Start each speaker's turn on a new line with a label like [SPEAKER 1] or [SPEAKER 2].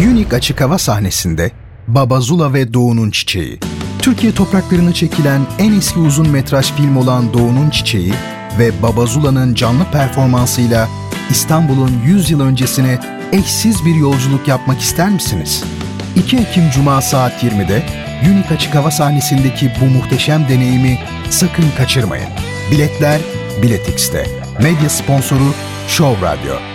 [SPEAKER 1] Unique açık hava sahnesinde Baba Zula ve Doğu'nun Çiçeği. Türkiye topraklarına çekilen en eski uzun metraj film olan Doğu'nun Çiçeği ve Baba Zula'nın canlı performansıyla İstanbul'un 100 yıl öncesine eşsiz bir yolculuk yapmak ister misiniz? 2 Ekim Cuma saat 20'de Unique açık hava sahnesindeki bu muhteşem deneyimi sakın kaçırmayın. Biletler Biletix'te. Medya sponsoru Show Radyo.